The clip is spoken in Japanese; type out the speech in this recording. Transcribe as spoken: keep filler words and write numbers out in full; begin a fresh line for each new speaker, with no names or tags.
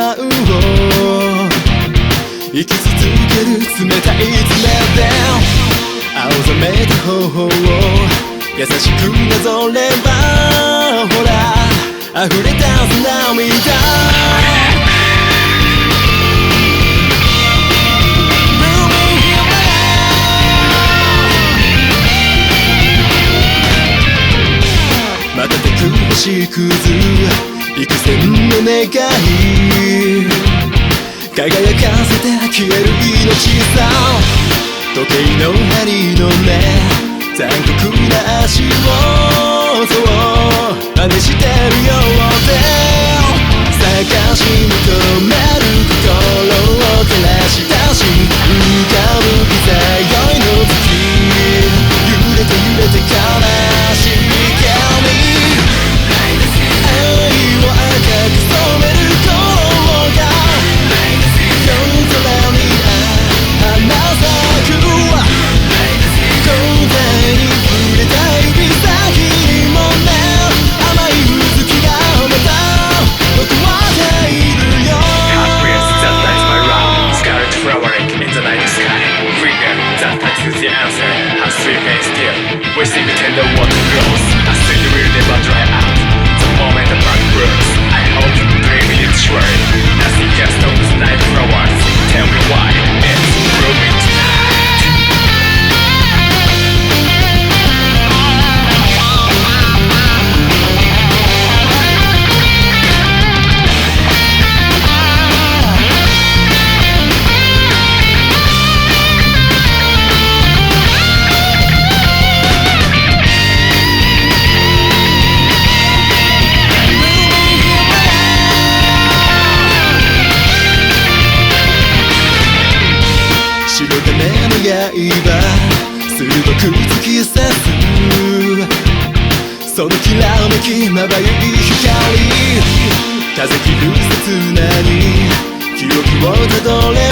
間を生き続ける冷たい爪で青ざめた頬を優しくなぞればほら溢れ出す涙星屑幾千の願い輝かせて消える命さ時計の針の目残酷な足をそう真似してるようで探し求める心を照らし出し浮かぶピザ酔いの月揺れて揺れて悲しい髪
We sing the tender water flows. I sing the will never dry out. The moment the park burns, I hope three minutes short. Nothing can stop this night flowers. Tell me why it's growing tonight.
刃鋭く突き刺すそのきらめきまばゆい光風切る刹那に記憶をたどれ